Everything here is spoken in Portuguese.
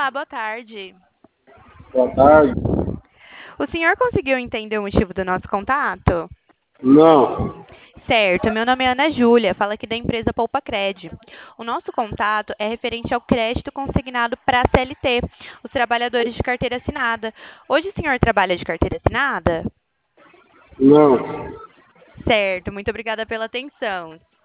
Olá, boa tarde. Boa tarde. O senhor conseguiu entender o motivo do nosso contato? Não. Certo, meu nome é Ana Júlia, falo aqui da empresa Poupa Cred. O nosso contato é referente ao crédito consignado para a CLT, os trabalhadores de carteira assinada. Hoje o senhor trabalha de carteira assinada? Não. Certo, muito obrigada pela atenção.